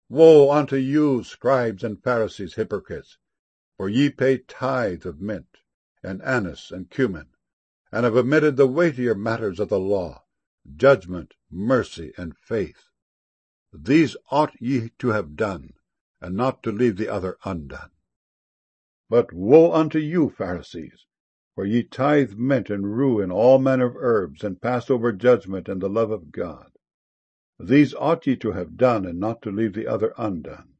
Woe unto you, scribes and Pharisees, hypocrites! For ye pay tithe of mint, and anise, and cumin, and have omitted the weightier matters of the law, judgment, mercy, and faith. These ought ye to have done, and not to leave the other undone. But woe unto you, Pharisees! For ye tithe mint and rue and all manner of herbs, and pass over judgment and the love of God. These ought ye to have done, and not to leave the other undone.